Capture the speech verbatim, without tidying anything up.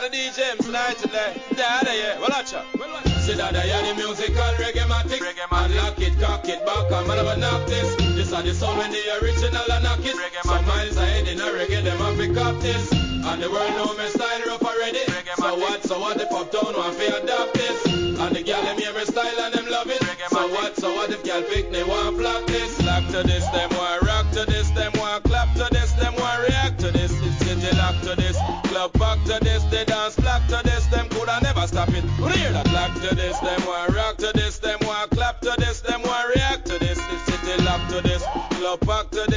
the D Js tonight today. Dada, yeah, well, watch out. See that I hear the musical reggae-matic. And lock it, cock it, back, and man, never knock this. This are the sound when the original and knock it. Some miles ahead in a reggae, them have pick up this. And the world know me style rough already. So what, so what if uptown want to adopt this? And the girl them hear me style and them love it. So what, so what if girl pick me want flop this? Lock to this, them want rock to this, them want clap to this, them want react to this. It's city lock to this, club back to this, they dance black to this, them coulda never stop it. Who hear that? Lock to this, them want rock to this, them want clap to this, them want react to this. It's city lock to this, club back to this.